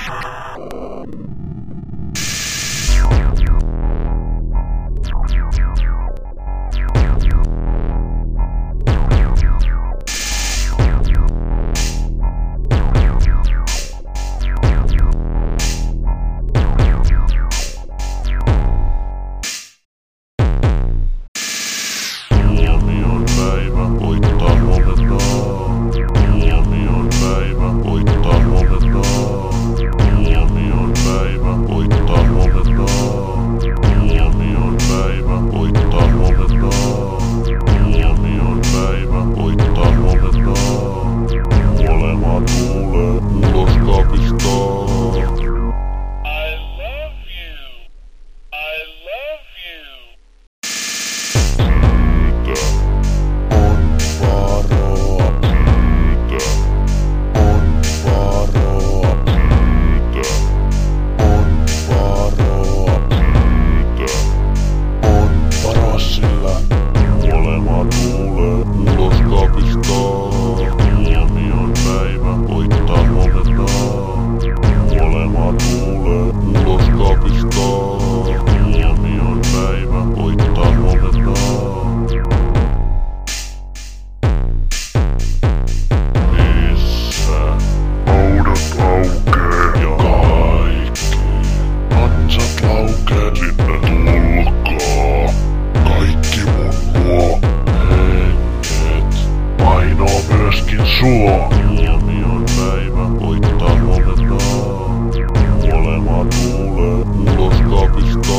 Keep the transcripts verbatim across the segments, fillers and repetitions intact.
sua. Huomion päivä koittaa loventaa. Kuolema tulee ulos kaapista.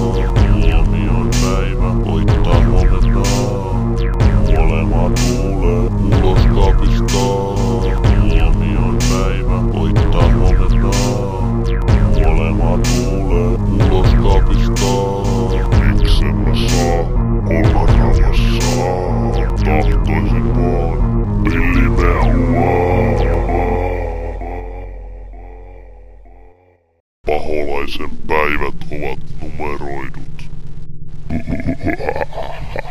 Huomion päivä koittaa loventaa. Kuolema tulee ulos kaapista. Huomion päivä koittaa loventaa. Kuolema tulee ulos kaapista. Miksen mä saa olla rauhassa? Tahtoisin vaan paholaisen päivät ovat numeroidut.